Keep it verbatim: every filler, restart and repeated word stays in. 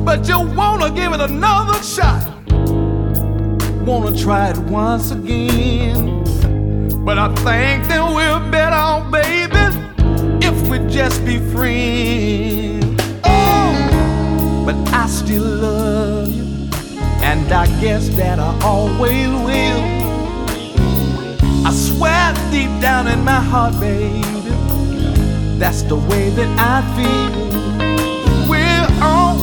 but you wanna give it another shot. Wanna try it once again, but I think that we're better off, baby, if we just be friends. Oh, but I still love you, and I guess that I always will. I swear deep down in my heart, baby, that's the way that I feel.